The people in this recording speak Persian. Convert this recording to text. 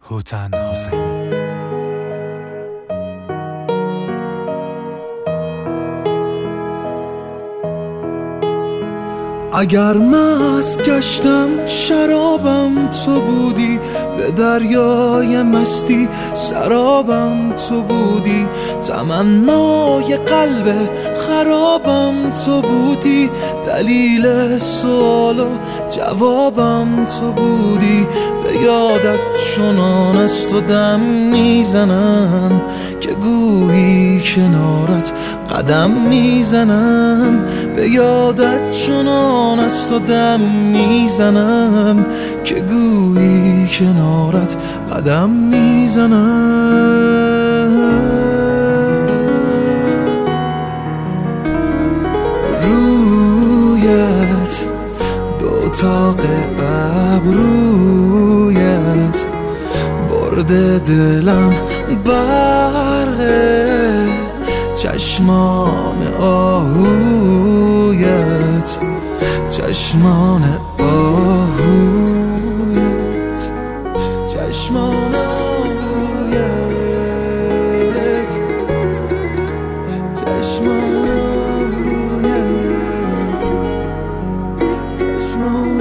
هوتن حسینی. اگر مست گشتم شرابم تو بودی، به دریای مستی سرابم تو بودی، تمنای قلب خرابم تو بودی، دلیل سوال و جوابم تو بودی. به یادت چنان از تو دم میزنم که گویی کنارت قدم میزنم. به یادت چنان از تو دم میزنم که گویی کنارت قدم میزنم. رویت دو تاق ابرویت برده دلم برقه، چشمان آهویت چشمان آهویت چشمان آهویت چشمان آهویت چشمان